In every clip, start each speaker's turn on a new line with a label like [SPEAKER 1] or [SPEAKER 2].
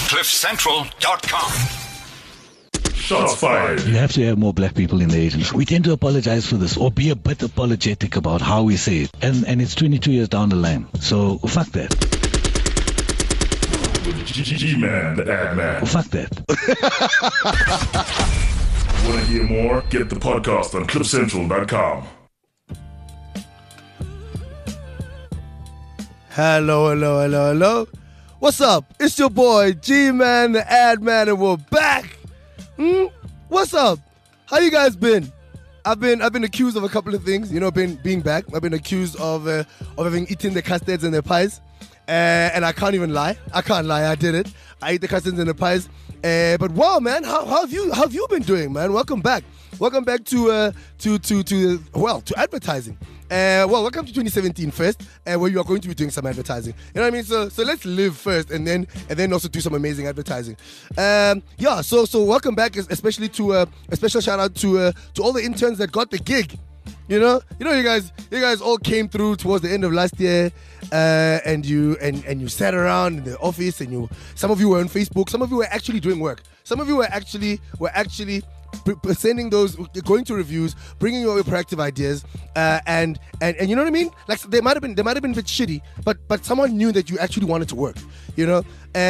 [SPEAKER 1] CliffCentral.com.
[SPEAKER 2] Shots fired.
[SPEAKER 3] You have to have more black people in the agency. We tend to apologize for this or be a bit apologetic about how we say it. And it's 22 years down the line. So fuck that.
[SPEAKER 2] G-Man, the ad man.
[SPEAKER 3] Fuck that.
[SPEAKER 2] Want to hear more? Get the podcast on CliffCentral.com.
[SPEAKER 4] Hello. What's up? It's your boy, G-Man, the ad man, and we're back. What's up? How you guys been? I've been accused of a couple of things, being back. I've been accused of having eaten the custards and the pies. And I can't even lie. I can't lie. I did it. I ate the custards and the pies. But wow, man, how have you been doing, man? Welcome back. Welcome back to advertising. Welcome to 2017 first, where you are going to be doing some advertising. You know what I mean? So let's live first, and then also do some amazing advertising. So welcome back, especially to a special shout out to all the interns that got the gig. You guys all came through towards the end of last year, and you sat around in the office, and some of you were on Facebook, some of you were actually doing work, some of you were actually sending those, going to reviews, bringing your proactive ideas, and you know what I mean? Like they might have been a bit shitty, but someone knew that you actually wanted to work. And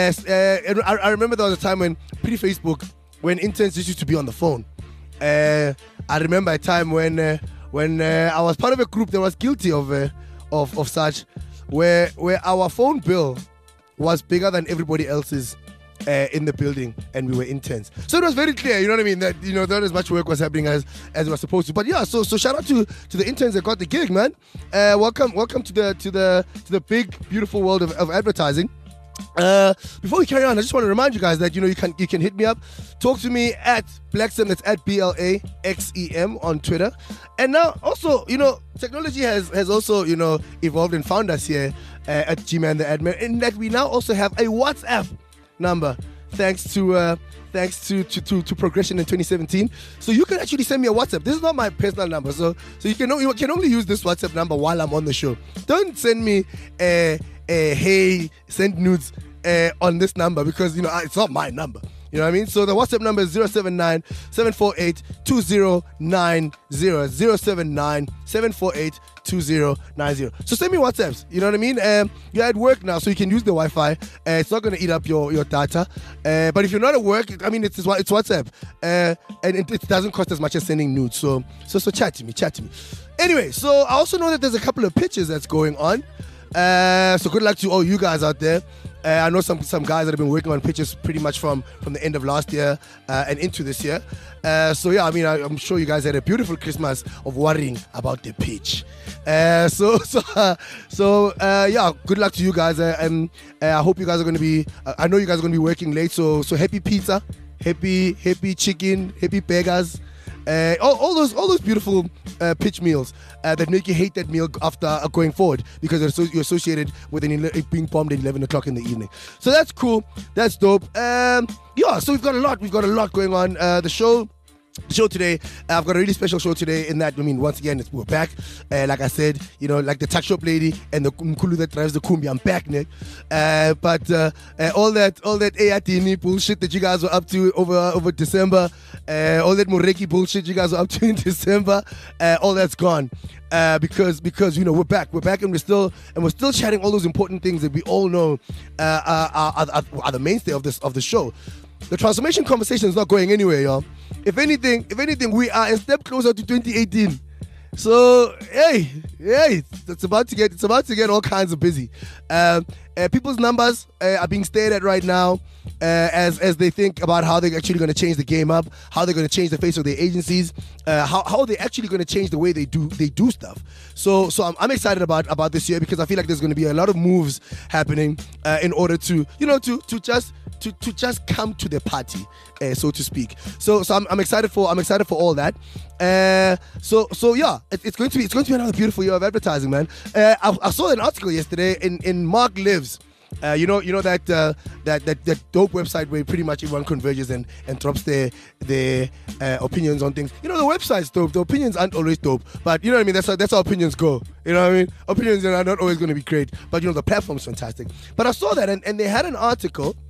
[SPEAKER 4] I remember there was a time when pre-Facebook, when interns used to be on the phone. I remember a time when I was part of a group that was guilty of such, where our phone bill was bigger than everybody else's in the building, and we were interns. So it was very clear, you know what I mean, that not as much work was happening as it was supposed to. But yeah, so shout out to the interns that got the gig, man. Welcome to the big beautiful world of advertising. Before we carry on, I just want to remind you guys that you can hit me up, talk to me at Blaxem, that's at BLAXEM on Twitter. And now also, technology has also evolved and found us here at G-Man the Admin, in that we now also have a WhatsApp number, thanks to progression in 2017. So you can actually send me a WhatsApp. This is not my personal number, so you can only use this WhatsApp number while I'm on the show. Don't send me hey, send nudes on this number, because it's not my number. You know what I mean? So the WhatsApp number is 079-748-2090. 079-748-2090. So send me WhatsApps. You know what I mean? You're at work now, so you can use the Wi-Fi. It's not going to eat up your data. But if you're not at work, I mean, it's WhatsApp. And it doesn't cost as much as sending nudes. So chat to me. Anyway, so I also know that there's a couple of pitches that's going on. So good luck to all you guys out there. I know some guys that have been working on pitches pretty much from the end of last year and into this year. So yeah, I mean, I'm sure you guys had a beautiful Christmas of worrying about the pitch. So yeah, good luck to you guys. And I hope you guys are going to be. I know you guys are going to be working late. So happy pizza, happy chicken, happy burgers. All those beautiful pitch meals that make you hate that meal after going forward, because you're associated with it being bombed at 11 o'clock in the evening. So that's cool. That's dope. So we've got a lot going on. The show today, I've got a really special show today, in that, I mean, once again, we're back. Like I said, like the tuck shop lady and the Mkulu that drives the Kumbi, I'm back, Nick. But all that AITini bullshit that you guys were up to over December, all that Moreki bullshit you guys were up to in December, all that's gone. Because we're back, and we're still chatting all those important things that we all know are the mainstay of the show. The transformation conversation is not going anywhere, y'all. If anything, we are a step closer to 2018. So hey, it's about to get all kinds of busy. People's numbers are being stared at right now, as they think about how they're actually going to change the game up, how they're going to change the face of their agencies, how they're actually going to change the way they do stuff. So I'm excited about this year, because I feel like there's going to be a lot of moves happening in order to just come to the party, so to speak. So I'm excited for all that. So yeah, it's going to be another beautiful year of advertising, man. I saw an article yesterday in Mark Lives. You know that dope website where pretty much everyone converges and drops their opinions on things. The website's dope. The opinions aren't always dope, but you know what I mean. That's how opinions go. You know what I mean? Opinions are not always going to be great, but the platform's fantastic. But I saw that, and they had an article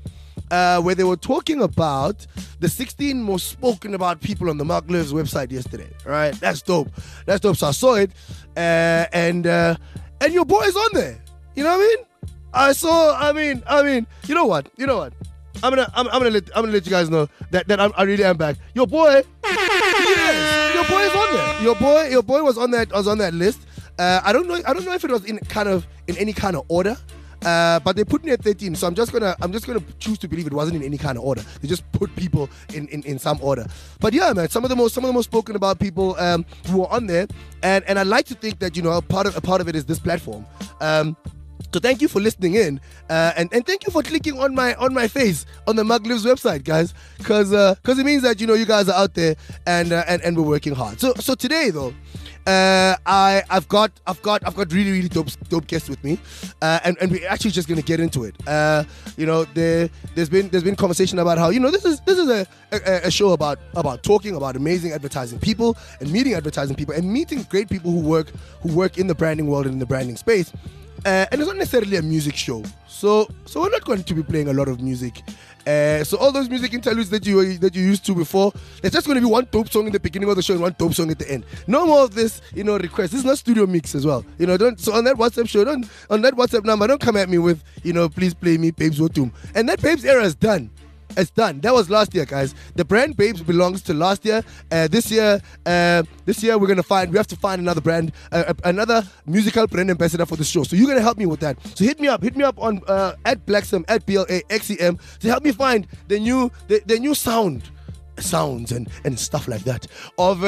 [SPEAKER 4] where they were talking about the 16 most spoken about people on the Mark Lives website yesterday. Right? That's dope. That's dope. So I saw it, and your boy is on there. You know what I mean? I mean, you know what? I'm gonna let you guys know that I really am back. Your boy, yes, your boy is on there. Your boy was on that list. I don't know if it was in any kind of order. But they put me at 13, so I'm just gonna choose to believe it wasn't in any kind of order. They just put people in some order. But yeah, man, some of the most spoken about people who are on there, and I like to think that a part of it is this platform. So thank you for listening in, and thank you for clicking on my face on the Mark Lives website, guys, because it means that you guys are out there and we're working hard. So today though, I've got really really dope guests with me, and we're actually just gonna get into it. There's been conversation about how this is a show about talking about amazing advertising people and meeting advertising people and meeting great people who work in the branding world and in the branding space. And it's not necessarily a music show, so we're not going to be playing a lot of music. So all those music interludes that you used to before, there's just going to be one dope song in the beginning of the show and one dope song at the end. No more of this, requests. This is not studio mix as well. So on that WhatsApp show, on that WhatsApp number, don't come at me with, please play me Babes Wotum. And that Babes era is done. It's done. That was last year, guys. The brand Babes belongs to last year. This year we have to find another brand, another musical brand ambassador for the show. So you're gonna help me with that. So hit me up on at Blacksem at BLAXEM to help me find the new sounds and stuff like that of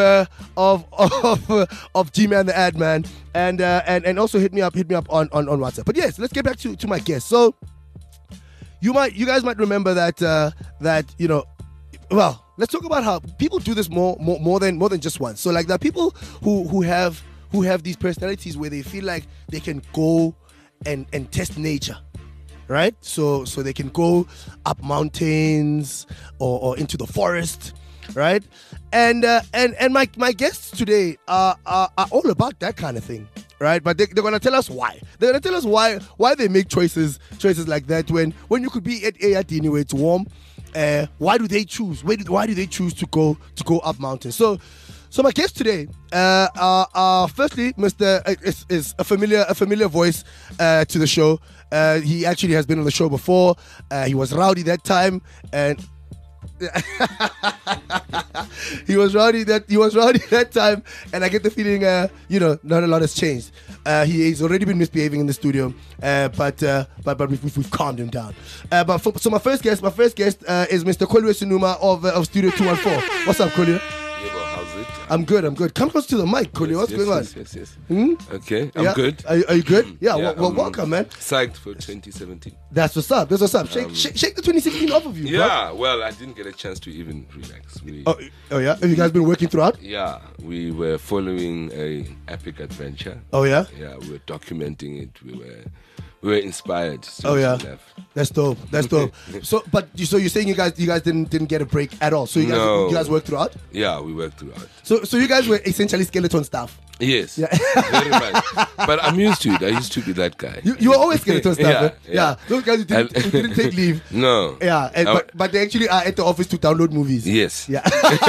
[SPEAKER 4] G-Man the Ad Man, and also hit me up on WhatsApp. But yes, let's get back to my guest. So you guys might remember that let's talk about how people do this more than just once. So like there are people who have these personalities where they feel like they can go and test nature, right? So they can go up mountains or into the forest, right? And my guests today are all about that kind of thing. Right, but they're gonna tell us why. They're gonna tell us why they make choices like that when you could be at ARD anyway. It's warm. Why do they choose? Why do they choose to go up mountains? So my guest today, firstly, Mr. is a familiar voice to the show. He actually has been on the show before. He was rowdy that time, and he was rowdy that time, and I get the feeling not a lot has changed. He's already been misbehaving in the studio, but we've calmed him down. So my first guest is Mr. Kolwe Sunuma of Studio 214. What's up, Kolwe?
[SPEAKER 1] How's it?
[SPEAKER 4] I'm good. Come close to the mic, Kolwe. What's going on?
[SPEAKER 1] Yes.
[SPEAKER 4] Hmm?
[SPEAKER 1] Okay, I'm good.
[SPEAKER 4] Are you good? Yeah. Well, welcome, man.
[SPEAKER 1] Psyched for 2017.
[SPEAKER 4] That's what's up. Shake the 2016 off of you.
[SPEAKER 1] Yeah.
[SPEAKER 4] Bro.
[SPEAKER 1] Well, I didn't get a chance to even relax.
[SPEAKER 4] Oh yeah. Have you guys been working throughout?
[SPEAKER 1] Yeah, we were following a epic adventure.
[SPEAKER 4] Oh yeah.
[SPEAKER 1] Yeah, we were documenting it. We were inspired.
[SPEAKER 4] Oh yeah. That's dope. So you're saying you guys didn't get a break at all. So you guys worked throughout?
[SPEAKER 1] Yeah, we worked throughout.
[SPEAKER 4] So you guys were essentially skeleton staff.
[SPEAKER 1] Yes.
[SPEAKER 4] Yeah.
[SPEAKER 1] Very much. But I'm used to it. I used to be that guy.
[SPEAKER 4] You were always skeleton staff. Yeah. Those guys who didn't take leave.
[SPEAKER 1] No.
[SPEAKER 4] Yeah. But they actually are at the office to download movies.
[SPEAKER 1] Yes.
[SPEAKER 4] Yeah.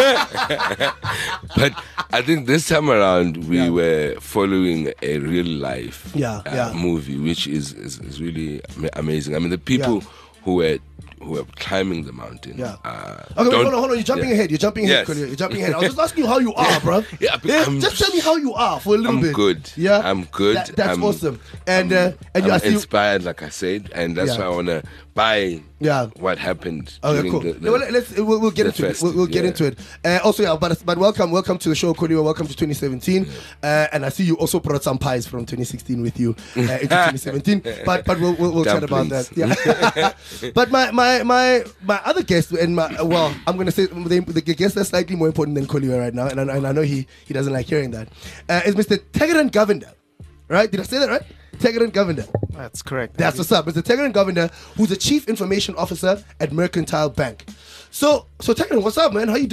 [SPEAKER 1] But I think this time around we were following a real life movie, which is really amazing. I mean, the people who were climbing the mountain.
[SPEAKER 4] Yeah. Okay, hold on. You're jumping ahead. You're jumping ahead. I was just asking you how you are, bro. Just tell me how you are for a little bit.
[SPEAKER 1] I'm good.
[SPEAKER 4] Yeah.
[SPEAKER 1] I'm good.
[SPEAKER 4] That's awesome. And
[SPEAKER 1] I'm inspired, like I said, and that's why I wanna buy what happened.
[SPEAKER 4] Okay, cool. We'll get into it. We'll get into it. But welcome to the show, Kolwe. Welcome to 2017. And I see you also brought some pies from 2016 with you into 2017. But we'll chat about that. Yeah. But my other guest and I'm gonna say the guest that's slightly more important than Kolwe right now, and I know he doesn't like hearing that, is Mr. Tegeran Govender. Right? Did I say that right? Tegeran Govender.
[SPEAKER 5] That's correct.
[SPEAKER 4] That's what's up. It's the Tegeran Govender, who's the Chief Information Officer at Mercantile Bank. So Tegeran, what's up, man? How you doing?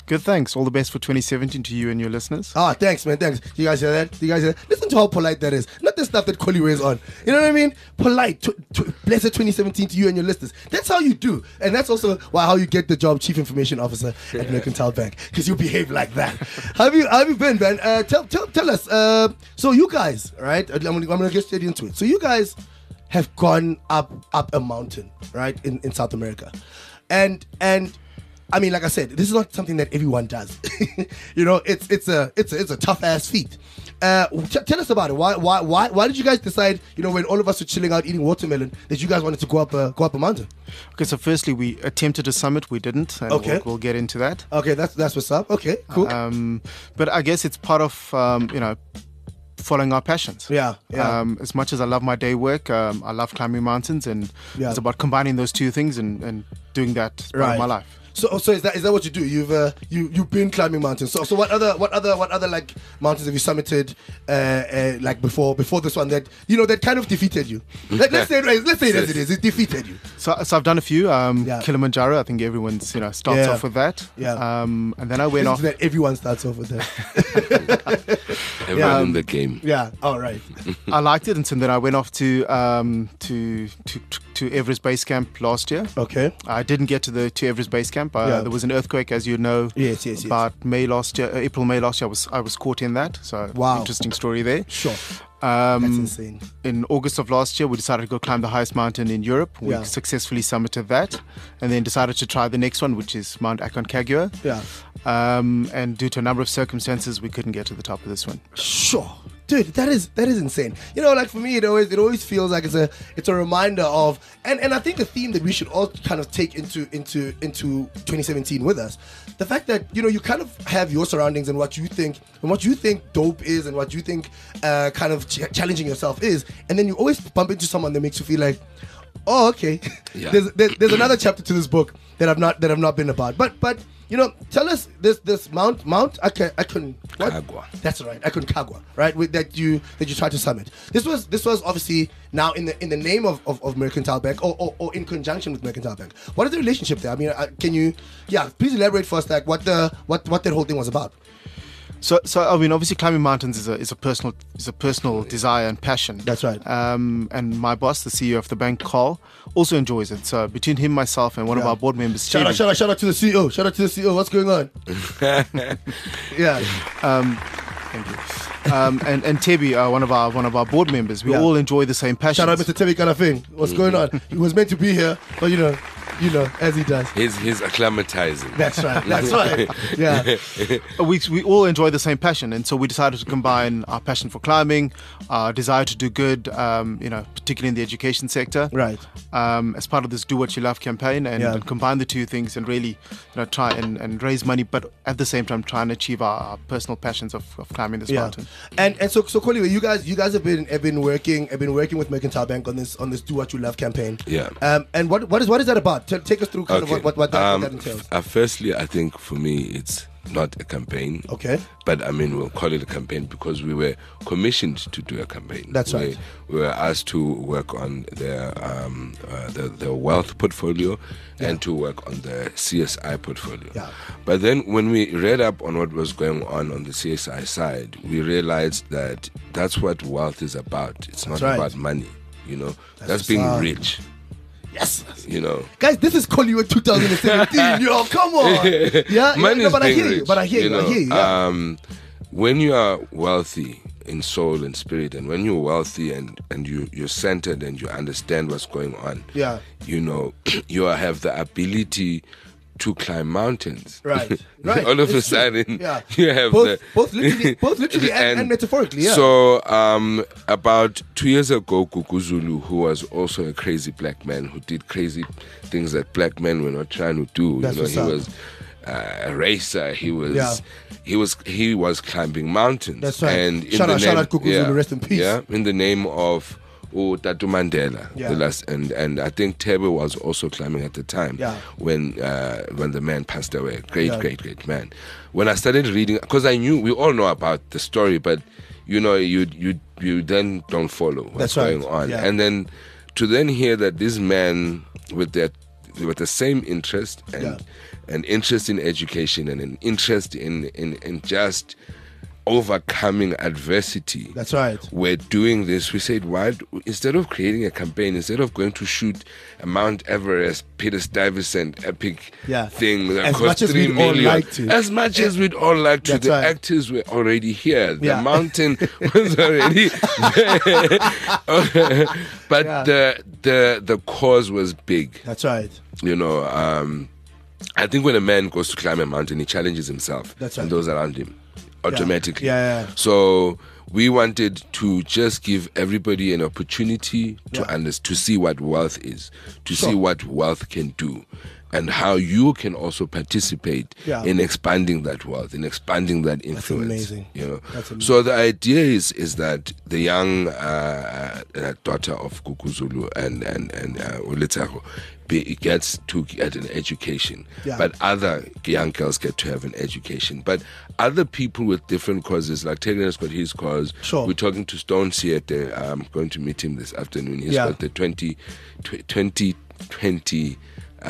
[SPEAKER 5] Good, thanks. All the best for 2017 to you and your listeners.
[SPEAKER 4] Thanks, man. Thanks. You guys hear that? Listen to how polite that is. Not the stuff that Collie wears on. You know what I mean? Polite. Blessed 2017 to you and your listeners. That's how you do. And that's also how you get the job Chief Information Officer at Mercantile Bank. Because you behave like that. How have you been, man? Tell us. So you guys, right? I'm going to get straight into it. So you guys have gone up a mountain, right? In South America. And I mean, like I said, this is not something that everyone does. You know, it's a tough ass feat. Tell us about it. Why did you guys decide? You know, when all of us were chilling out eating watermelon, that you guys wanted to go up a mountain?
[SPEAKER 5] Okay, so firstly, we attempted a summit. We didn't. And
[SPEAKER 4] okay,
[SPEAKER 5] we'll get into that.
[SPEAKER 4] Okay, that's what's up. Okay, cool.
[SPEAKER 5] But I guess it's part of following our passions.
[SPEAKER 4] Yeah.
[SPEAKER 5] As much as I love my day work, I love climbing mountains, and it's about combining those two things and doing that as part of my life.
[SPEAKER 4] So is that what you do? You've been climbing mountains. So what other like mountains have you summited like before this one that that kind of defeated you? Let's say it as it is. It defeated you.
[SPEAKER 5] So I've done a few. Kilimanjaro. I think everyone's starts off with that.
[SPEAKER 4] Yeah.
[SPEAKER 5] And then I went off.
[SPEAKER 4] That everyone starts off with that.
[SPEAKER 1] Everyone in the game.
[SPEAKER 4] Yeah. All right.
[SPEAKER 5] I liked it, and so then I went off to Everest Base Camp last year.
[SPEAKER 4] Okay.
[SPEAKER 5] I didn't get to Everest Base Camp. There was an earthquake, as you know.
[SPEAKER 4] Yes.
[SPEAKER 5] About May last year, April, May last year, I was caught in that. So interesting story there.
[SPEAKER 4] Sure. That's insane.
[SPEAKER 5] In August of last year, we decided to go climb the highest mountain in Europe. We successfully summited that, and then decided to try the next one, which is Mount Aconcagua.
[SPEAKER 4] Yeah.
[SPEAKER 5] And due to a number of circumstances, we couldn't get to the top of this one.
[SPEAKER 4] Sure. Dude, that is insane. You know, like for me, it always feels like it's a reminder of, and I think the theme that we should all kind of take into 2017 with us, the fact that you kind of have your surroundings and what you think dope is and what you think kind of challenging yourself is, and then you always bump into someone that makes you feel like, oh, okay, there's another chapter to this book that I've not been about, but. Tell us this Mount Aconcagua. That's right, Aconcagua, right? That you tried to summit. This was obviously now in the name of Mercantile Bank or in conjunction with Mercantile Bank. What is the relationship there? I mean, can you please elaborate for us like what that whole thing was about?
[SPEAKER 5] So I mean, obviously, climbing mountains is a personal desire and passion.
[SPEAKER 4] That's right.
[SPEAKER 5] And my boss, the CEO of the bank, Carl, also enjoys it. So between him, myself, and one of our board members,
[SPEAKER 4] shout out to the CEO. Shout out to the CEO. What's going on? Yeah.
[SPEAKER 5] Thank you. And Tebi, one of our board members, we all enjoy the same passion.
[SPEAKER 4] Shout out, Mr. Tebi Kanafing. What's going on? He was meant to be here, but as he does.
[SPEAKER 1] He's acclimatizing.
[SPEAKER 4] That's right. Yeah.
[SPEAKER 5] We all enjoy the same passion, and so we decided to combine our passion for climbing, our desire to do good, particularly in the education sector.
[SPEAKER 4] Right.
[SPEAKER 5] As part of this Do What You Love campaign, and combine the two things and really, try and raise money, but at the same time try and achieve our personal passions of climbing this mountain. And
[SPEAKER 4] so Collie, you guys have been working with Mercantile Bank on this Do What You Love campaign.
[SPEAKER 1] Yeah.
[SPEAKER 4] And what is that about? Take us through kind of what that entails.
[SPEAKER 1] Firstly, I think for me it's not a campaign.
[SPEAKER 4] Okay.
[SPEAKER 1] But I mean, we'll call it a campaign because we were commissioned to do a campaign.
[SPEAKER 4] That's right.
[SPEAKER 1] We were asked to work on their wealth portfolio and to work on the CSI portfolio.
[SPEAKER 4] Yeah.
[SPEAKER 1] But then when we read up on what was going on the CSI side, we realized that that's what wealth is about. It's not about money. That's being rich.
[SPEAKER 4] Yes.
[SPEAKER 1] Guys,
[SPEAKER 4] this is Collywood 2017. Yo, come on. Yeah. But I hear you.
[SPEAKER 1] When you are wealthy in soul and spirit, and when you're wealthy and you're centered and you understand what's going on, you have the ability to climb mountains.
[SPEAKER 4] Right.
[SPEAKER 1] All of a sudden, you have
[SPEAKER 4] both literally and metaphorically. Yeah.
[SPEAKER 1] So, about 2 years ago, Gugu Zulu, who was also a crazy black man who did crazy things that black men were not trying to do. He was a racer. He was climbing mountains.
[SPEAKER 4] That's right.
[SPEAKER 1] And
[SPEAKER 4] shout out Gugu Zulu, rest in peace.
[SPEAKER 1] Yeah, in the name of Tatu Mandela, and I think Tebe was also climbing at the time when the man passed away. Great man. When I started reading, because I knew we all know about the story, but you then don't follow what's going on, and then to then hear that this man with that with the same interest and an interest in education and an interest in just overcoming adversity.
[SPEAKER 4] That's right.
[SPEAKER 1] We're doing this. We said, why, instead of creating a campaign, instead of going to shoot a Mount Everest, Peter Stuyvesant epic thing that cost 3 million, as much as we'd all like to, the actors were already here. The mountain was already there. But the cause was big.
[SPEAKER 4] That's right.
[SPEAKER 1] You know, I think when a man goes to climb a mountain, he challenges himself and those around him automatically. So we wanted to just give everybody an opportunity to see what wealth is, to see what wealth can do, and how you can also participate in expanding that wealth, in expanding that influence.
[SPEAKER 4] That's amazing.
[SPEAKER 1] You know,
[SPEAKER 4] that's amazing.
[SPEAKER 1] So the idea is that the young daughter of Kukuzulu and Uletsego gets to get an education, but other young girls get to have an education. But other people with different causes, like Terry has got his cause. We're talking to Stone Siete. I'm going to meet him this afternoon. He's got the 2020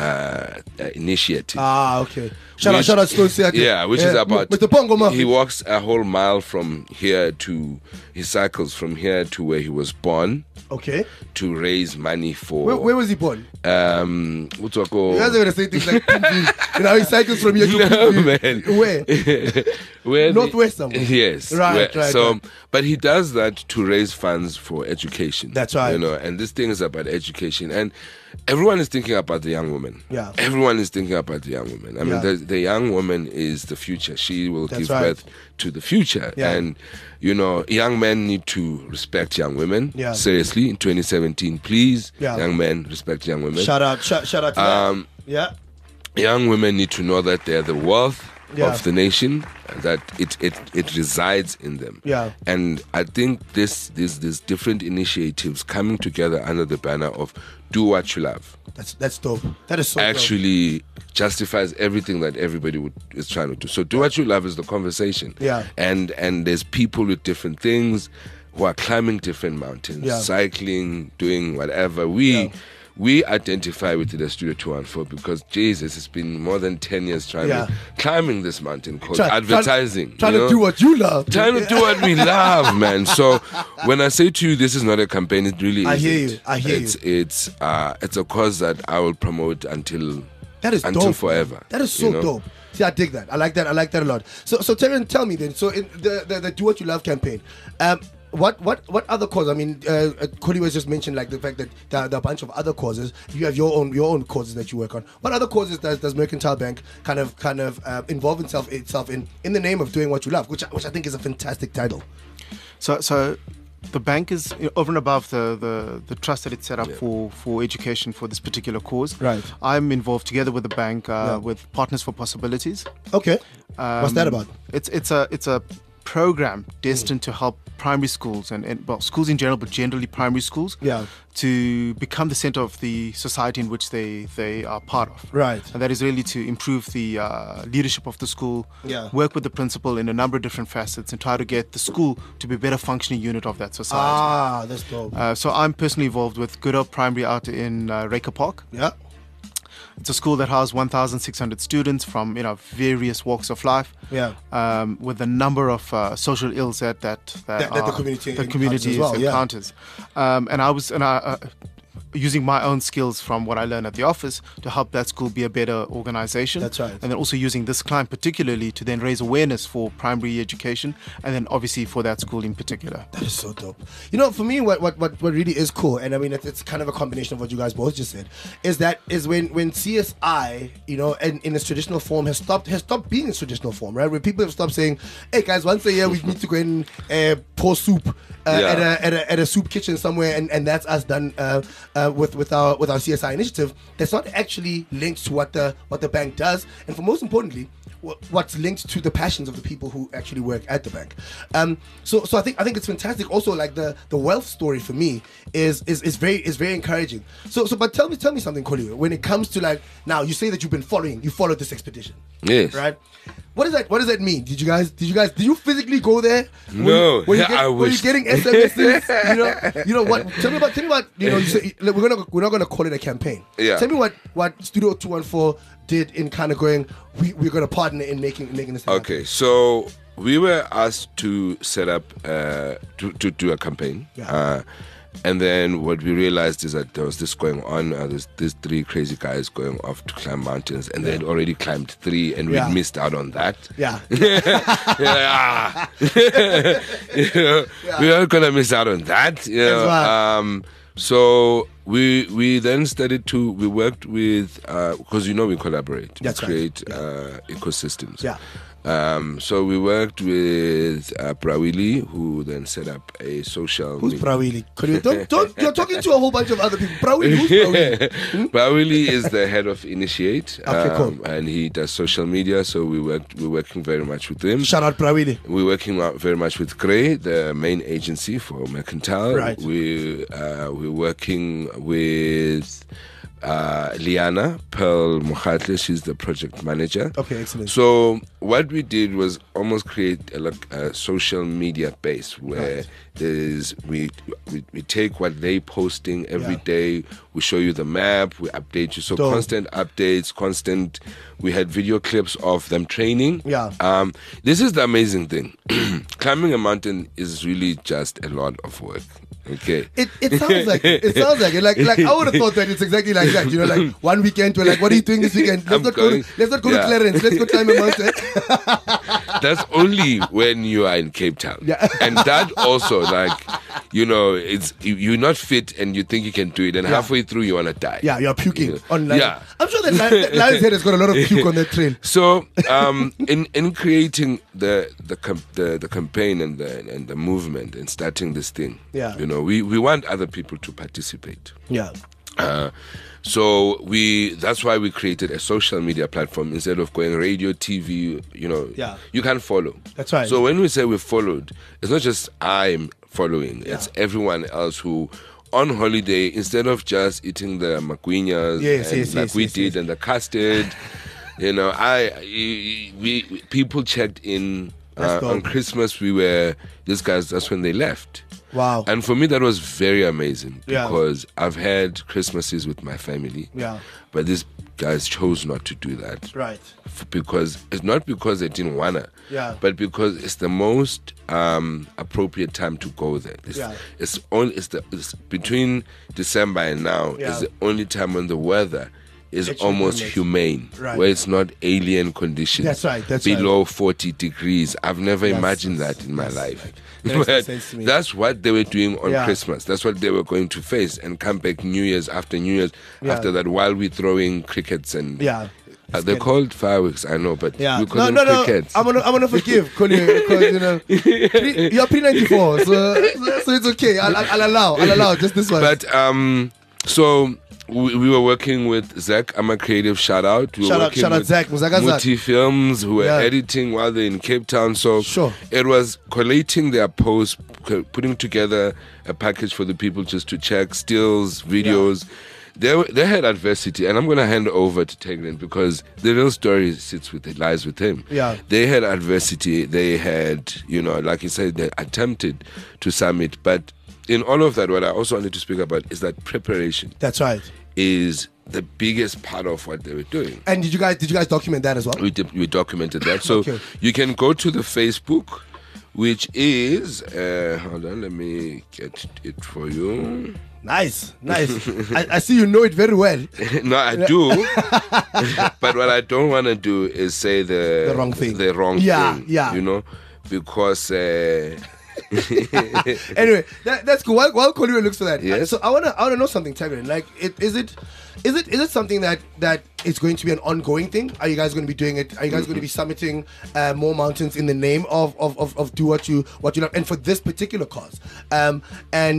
[SPEAKER 1] initiative.
[SPEAKER 4] Okay. Shout out Stone Siete.
[SPEAKER 1] Yeah, which is about
[SPEAKER 4] with the Pongo Mafia.
[SPEAKER 1] He walks a whole mile from here to, he cycles from here to where he was born.
[SPEAKER 4] Okay.
[SPEAKER 1] To raise money for.
[SPEAKER 4] Where was he born?
[SPEAKER 1] Utwako.
[SPEAKER 4] You guys are gonna say things like, you know, he cycles from here to
[SPEAKER 1] man.
[SPEAKER 4] Where? Northwest somewhere.
[SPEAKER 1] Yes.
[SPEAKER 4] Right.
[SPEAKER 1] So, but he does that to raise funds for education.
[SPEAKER 4] That's right.
[SPEAKER 1] You know, and this thing is about education, and everyone is thinking about the young woman.
[SPEAKER 4] Yeah.
[SPEAKER 1] Everyone is thinking about the young woman. I mean, the young woman is the future. She will give birth to the future, and you know, young men need to respect young women. Seriously, in 2017, please, young men, respect young women.
[SPEAKER 4] Shout out to that.
[SPEAKER 1] Young women need to know that they're the wealth of the nation, that it resides in them. And I think these different initiatives coming together under the banner of do what you love.
[SPEAKER 4] That's dope. That is so
[SPEAKER 1] actually justifies everything that everybody is trying to do. So do what you love is the conversation. And there's people with different things who are climbing different mountains, cycling, doing whatever. We identify with it as Studio 214 because Jesus, it's been more than 10 years climbing this mountain called advertising.
[SPEAKER 4] Trying to do what you love.
[SPEAKER 1] Trying to do what we love, man. So when I say to you, this is not a campaign, it really is.
[SPEAKER 4] I hear you.
[SPEAKER 1] It's a cause that I will promote until
[SPEAKER 4] dope,
[SPEAKER 1] forever.
[SPEAKER 4] That is so dope. See, I dig that. I like that a lot. So Terry, tell me then. So in the Do What You Love campaign, what other causes? I mean, Cody was just mentioned like the fact that there are a bunch of other causes. You have your own causes that you work on. What other causes does Mercantile Bank kind of involve itself in the name of doing what you love, which I think is a fantastic title.
[SPEAKER 5] So the bank is over and above the trust that it's set up for education for this particular cause.
[SPEAKER 4] Right.
[SPEAKER 5] I'm involved together with the bank with Partners for Possibilities.
[SPEAKER 4] Okay. What's that about?
[SPEAKER 5] It's a program destined to help primary schools and schools in general, but generally primary schools, to become the center of the society in which they are part of.
[SPEAKER 4] Right.
[SPEAKER 5] And that is really to improve the leadership of the school, work with the principal in a number of different facets, and try to get the school to be a better functioning unit of that society.
[SPEAKER 4] That's dope.
[SPEAKER 5] So I'm personally involved with Good Hope Primary out in Reka Park.
[SPEAKER 4] Yeah.
[SPEAKER 5] It's a school that houses 1,600 students from various walks of life. With a number of social ills that the community encounters. And I using my own skills from what I learned at the office to help that school be a better organization.
[SPEAKER 4] That's right.
[SPEAKER 5] And then also using this client particularly to then raise awareness for primary education, and then obviously for that school in particular.
[SPEAKER 4] That is so dope. You know, for me, what really is cool, and I mean it's kind of a combination of what you guys both just said, is when CSI, in its traditional form has stopped being its traditional form, right? When people have stopped saying, "Hey guys, once a year we need to go and pour soup at a soup kitchen somewhere," and that's us done with our CSI initiative. That's not actually linked to what the bank does, and for most importantly, what's linked to the passions of the people who actually work at the bank. So I think it's fantastic. Also, like the wealth story for me is very encouraging. But tell me something, Koliwe. When it comes to, like, now you say that you followed this expedition.
[SPEAKER 1] Yes.
[SPEAKER 4] Right. What does that mean? Did you physically go there?
[SPEAKER 1] No.
[SPEAKER 4] Were you getting SMSs? You know what? Tell me about. You know, you say, we're not gonna call it a campaign.
[SPEAKER 1] Yeah.
[SPEAKER 4] Tell me what Studio 214 did in kind of going. We're gonna partner in making this thing
[SPEAKER 1] Okay, so we were asked to set up to do a campaign.
[SPEAKER 4] Yeah.
[SPEAKER 1] And then what we realized is that there was this going on. There's these 3 crazy guys going off to climb mountains, and they had already climbed 3, and we missed out on that.
[SPEAKER 4] Yeah.
[SPEAKER 1] We are gonna miss out on that. You know?
[SPEAKER 4] Right.
[SPEAKER 1] So we then we worked with because we collaborate to create ecosystems.
[SPEAKER 4] Yeah.
[SPEAKER 1] So we worked with Brawili, who then set up a social.
[SPEAKER 4] Who's Brawili? You're talking to a whole bunch of other people. Brawili, who's Brawili?
[SPEAKER 1] Brawili is the head of Initiate,
[SPEAKER 4] okay, cool.
[SPEAKER 1] And he does social media. So we're working very much with him.
[SPEAKER 4] Shout out Brawili.
[SPEAKER 1] We're working very much with Gray, the main agency for Mercantile.
[SPEAKER 4] Right.
[SPEAKER 1] We're working with Liana Pearl Mokhatle. She's the project manager.
[SPEAKER 4] Okay, excellent.
[SPEAKER 1] So what we did was almost create a social media base where we take what they posting every day. We show you the map. We update you. So constant updates. We had video clips of them training.
[SPEAKER 4] Yeah.
[SPEAKER 1] This is the amazing thing. Climbing a mountain is really just a lot of work. Okay.
[SPEAKER 4] It sounds like it. Like I would have thought that it's exactly like that. You know, like one weekend we're like, what are you doing this weekend? Let's not go to Clarence. Let's go climb a mountain.
[SPEAKER 1] That's only when you are in Cape Town.
[SPEAKER 4] Yeah.
[SPEAKER 1] And that also, like, it's you're not fit and you think you can do it, and halfway through you want to die.
[SPEAKER 4] Yeah, you're puking online. Yeah. I'm sure that Lion's Head has got a lot of puke on that trail.
[SPEAKER 1] So, in creating the campaign and the movement and starting this thing, we want other people to participate.
[SPEAKER 4] Yeah.
[SPEAKER 1] So that's why we created a social media platform instead of going radio, TV. You can follow.
[SPEAKER 4] That's right.
[SPEAKER 1] So when we say we followed, it's not just I'm following; it's everyone else who, on holiday, instead of just eating the magwinyas and the custard, people checked in on Christmas. These guys. That's when they left.
[SPEAKER 4] Wow.
[SPEAKER 1] And for me, that was very amazing because I've had Christmases with my family.
[SPEAKER 4] Yeah.
[SPEAKER 1] But these guys chose not to do that.
[SPEAKER 4] Right.
[SPEAKER 1] Because it's not because they didn't wanna.
[SPEAKER 4] Yeah.
[SPEAKER 1] But because it's the most appropriate time to go there. It's between December and now. It's the only time when the weather is almost humane, where it's not alien conditions.
[SPEAKER 4] That's right.
[SPEAKER 1] Below 40 degrees. I've never imagined that in my life. But that's what they were doing on Christmas. That's what they were going to face and come back New Year's after after that, while we're throwing crickets and they're called fireworks, I know, but we call them crickets.
[SPEAKER 4] I'm gonna forgive Collier because you're pre-94, so it's okay. I'll allow just this one.
[SPEAKER 1] But so. We were working with Zach. I'm a creative shout out.
[SPEAKER 4] Shout out Zach.
[SPEAKER 1] Muti Films, who were editing while they're in Cape Town. So it was collating their posts, putting together a package for the people just to check stills, videos. They had adversity, and I'm going to hand over to Tegrin because the real story lies with him.
[SPEAKER 4] Yeah.
[SPEAKER 1] They had adversity. They had, like you said, they attempted to summit, but in all of that, what I also wanted to speak about is that preparation.
[SPEAKER 4] That's right.
[SPEAKER 1] Is the biggest part of what they were doing.
[SPEAKER 4] And did you guys document that as well?
[SPEAKER 1] We documented that. So you can go to the Facebook, which is hold on, let me get it for you.
[SPEAKER 4] Nice. I see you know it very well.
[SPEAKER 1] No, I do. But what I don't want to do is say the
[SPEAKER 4] wrong thing.
[SPEAKER 1] The wrong thing.
[SPEAKER 4] Yeah.
[SPEAKER 1] Because.
[SPEAKER 4] Anyway, that's cool. While Collier looks for that,
[SPEAKER 1] yes.
[SPEAKER 4] So I wanna know something, Tegrin. Like, is it something that is going to be an ongoing thing? Are you guys going to be doing it? Are you guys going to be summiting more mountains in the name of do what you love, and for this particular cause? And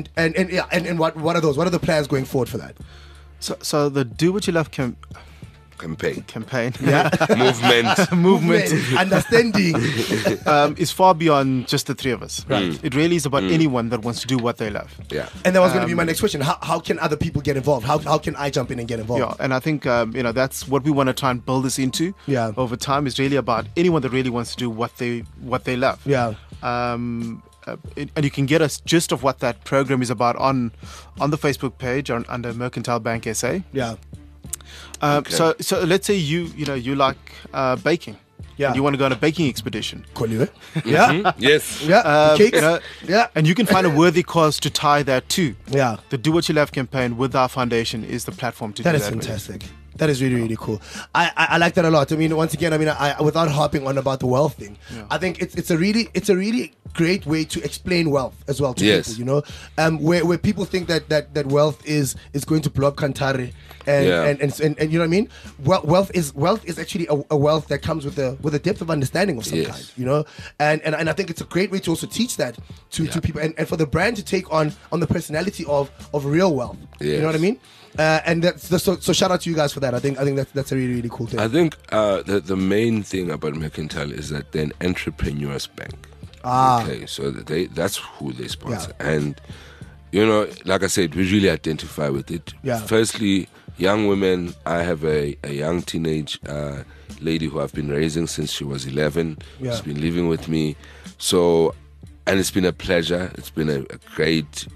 [SPEAKER 4] what are those? What are the plans going forward for that?
[SPEAKER 5] So the Do What You Love
[SPEAKER 1] campaign.
[SPEAKER 5] Yeah.
[SPEAKER 1] Movement.
[SPEAKER 4] Understanding.
[SPEAKER 5] Is far beyond just the three of us. Right. It really is about anyone that wants to do what they love.
[SPEAKER 1] Yeah.
[SPEAKER 4] And that was going to be my next question. How can other people get involved? How can I jump in and get involved?
[SPEAKER 5] Yeah. And I think that's what we want to try and build this into.
[SPEAKER 4] Yeah.
[SPEAKER 5] Over time is really about anyone that really wants to do what they love.
[SPEAKER 4] Yeah.
[SPEAKER 5] And you can get a gist of what that program is about on the Facebook page under Mercantile Bank SA.
[SPEAKER 4] Yeah.
[SPEAKER 5] Okay. So let's say you like baking.
[SPEAKER 4] Yeah.
[SPEAKER 5] You want to go on a baking expedition.
[SPEAKER 4] Yeah.
[SPEAKER 1] Yes.
[SPEAKER 4] Yeah. Cakes.
[SPEAKER 5] Yeah. And you can find a worthy cause to tie that to.
[SPEAKER 4] Yeah.
[SPEAKER 5] The Do What You Love campaign with our foundation is the platform to do that.
[SPEAKER 4] That is fantastic. That is really, really cool. I like that a lot. I mean, once again, I without harping on about the wealth thing, I think it's a really great way to explain wealth as well to people. You know, where people think that wealth is going to blow up Kantare, and you know what I mean. Wealth is actually a wealth that comes with a depth of understanding of some kind. You know, and I think it's a great way to also teach that to people, and for the brand to take on the personality of real wealth. You know what I mean. And so shout out to you guys for that. I think that's a really, really cool thing.
[SPEAKER 1] I think the main thing about Mercantile is that they're an entrepreneurs bank. Okay, so that's who they sponsor. And you know, like I said, we really identify with it. Firstly, young women. I have a young teenage lady who I've been raising since she was 11. She's been living with me. So, and it's been a pleasure. It's been a great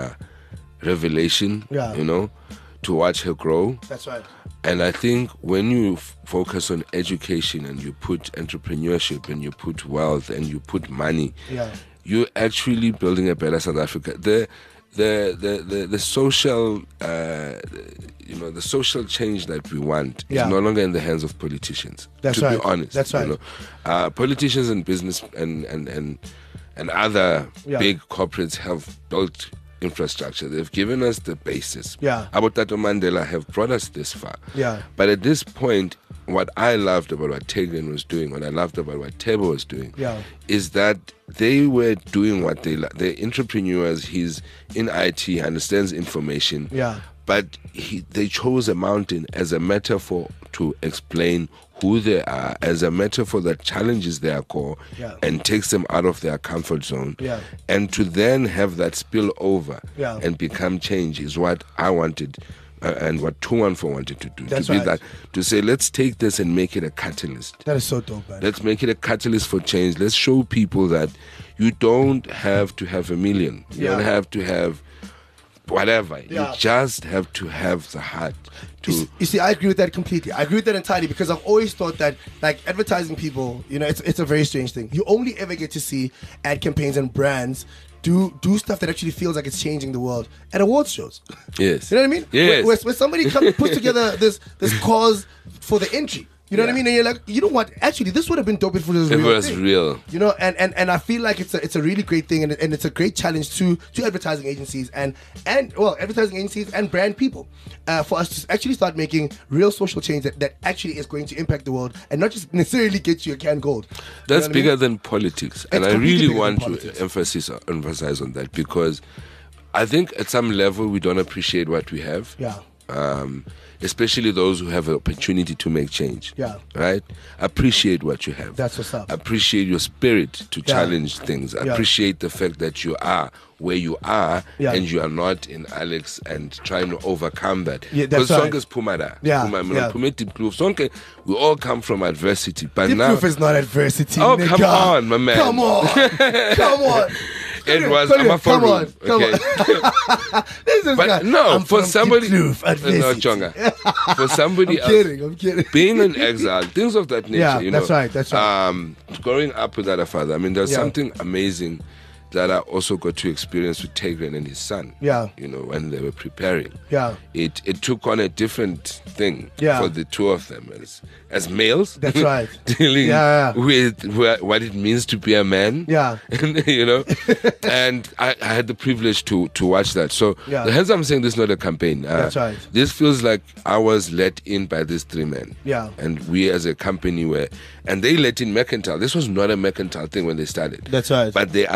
[SPEAKER 1] revelation. You know, to watch her grow.
[SPEAKER 4] That's right.
[SPEAKER 1] And I think when you focus on education and you put entrepreneurship and you put wealth and you put money, you're actually building a better South Africa. The social, the social change that we want is no longer in the hands of politicians.
[SPEAKER 4] That's
[SPEAKER 1] to
[SPEAKER 4] right.
[SPEAKER 1] be honest,
[SPEAKER 4] that's right.
[SPEAKER 1] You know? Politicians and business and other big corporates have built infrastructure. They've given us the basis. Abotato Mandela have brought us this far. But at this point, what I loved about what Tegren was doing, what I loved about what Tebo was doing, is that they were doing what they like. They're entrepreneurs. He's in IT, he understands information. But they chose a mountain as a metaphor to explain who they are, as a metaphor that challenges their core and takes them out of their comfort zone. And to then have that spill over and become change is what I wanted and what 214 wanted to do.
[SPEAKER 4] That's
[SPEAKER 1] to be that, to say, let's take this and make it a catalyst.
[SPEAKER 4] That is so dope, man.
[SPEAKER 1] Let's make it a catalyst for change. Let's show people that you don't have to have a million. You don't have to have whatever. You just have to have the heart to.
[SPEAKER 4] You see, I agree with that completely. I agree with that entirely, because I've always thought that, like, advertising people, you know, it's a very strange thing. You only ever get to see ad campaigns and brands do stuff that actually feels like it's changing the world at awards shows.
[SPEAKER 1] Yes.
[SPEAKER 4] You know what I mean?
[SPEAKER 1] Yes.
[SPEAKER 4] Where somebody puts together this cause for the entry. You know what I mean? And you're like, you know what? Actually, this would have been dope if it was real.
[SPEAKER 1] It was real.
[SPEAKER 4] You know, and I feel like it's a really great thing, and it's a great challenge to advertising agencies and advertising agencies and brand people for us to actually start making real social change that actually is going to impact the world and not just necessarily get you a canned gold.
[SPEAKER 1] That's bigger than politics, and I really want to emphasize on that, because I think at some level we don't appreciate what we have. Especially those who have an opportunity to make change. Right? Appreciate what you have.
[SPEAKER 4] That's what's up.
[SPEAKER 1] Appreciate your spirit to challenge things. Appreciate the fact that you are where you are and you are not in Alex and trying to overcome that.
[SPEAKER 4] Because
[SPEAKER 1] Sonke is Pumada. We all come from adversity. But
[SPEAKER 4] the
[SPEAKER 1] now
[SPEAKER 4] proof is not adversity.
[SPEAKER 1] Oh, nigga. Come on, my man.
[SPEAKER 4] Come on.
[SPEAKER 1] It was
[SPEAKER 4] come on. This is
[SPEAKER 1] but no, for somebody, no, Chonga, for somebody else,
[SPEAKER 4] I'm kidding.
[SPEAKER 1] Being in exile, things of that nature.
[SPEAKER 4] Yeah,
[SPEAKER 1] you
[SPEAKER 4] that's
[SPEAKER 1] know,
[SPEAKER 4] right. That's right.
[SPEAKER 1] Growing up without a father, I mean, there's something amazing that I also got to experience with Tegren and his son. You know, when they were preparing. It took on a different thing for the two of them as males.
[SPEAKER 4] That's right.
[SPEAKER 1] Dealing with what it means to be a man. You know, and I had the privilege to watch that. So hence I'm saying this is not a campaign.
[SPEAKER 4] That's right.
[SPEAKER 1] This feels like I was let in by these three men. And we as a company were, and they let in Mercantile. This was not a Mercantile thing when they started.
[SPEAKER 4] That's right.
[SPEAKER 1] But they allowed